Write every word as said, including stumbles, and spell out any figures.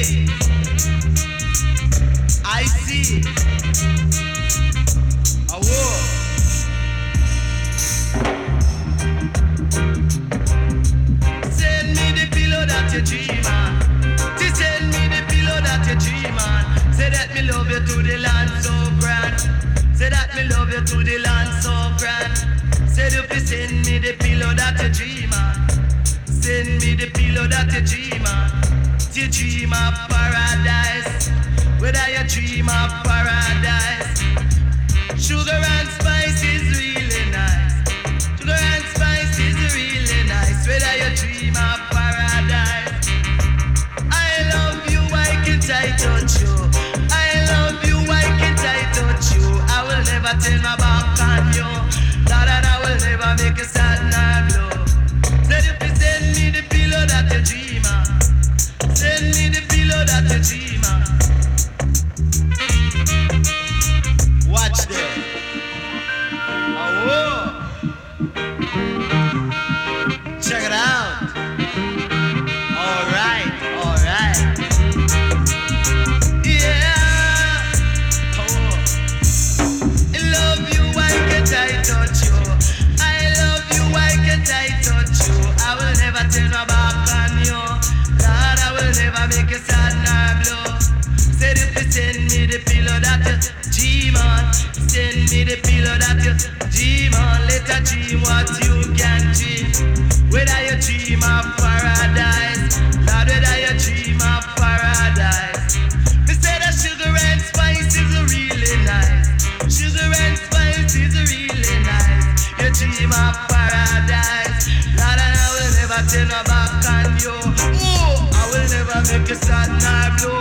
see. I see. Oh, whoa. Send me the pillow that you dream on. Send me the pillow that you dream on. Say that me love you to the land so grand. Say that me love you to the land so grand. Say if you send me the pillow that you dream on. Send me the pillow that you dream on. You dream of paradise. Whether you dream of paradise. Sugar and spice is really nice. Sugar and spice is really nice. Whether you dream of paradise. I love you, why can't I touch you? I love you, why can't I touch you? I will never turn my back on you. Lord, and I will never make you sad nor blue. Said if you send me the pillow that you dream of. Send me the pillow that you dream of. Watch them. Oh, whoa. Check it out. All right, all right. Yeah. Oh. I love you, why can't I touch you? I love you, why can't I touch you? I will never turn my back on you. Lord, I will never make you sad nor blue. Said if you send me the pillow that you dream on. Send me the pillow that you dream on. Let her dream what you can dream. Whether you dream of paradise, Lord, whether you dream of paradise. Me say that sugar and spice is really nice. Sugar and spice is really nice. You dream of paradise, Lord, and I will never turn my back on you. Oh, I will never make you sad nor blue.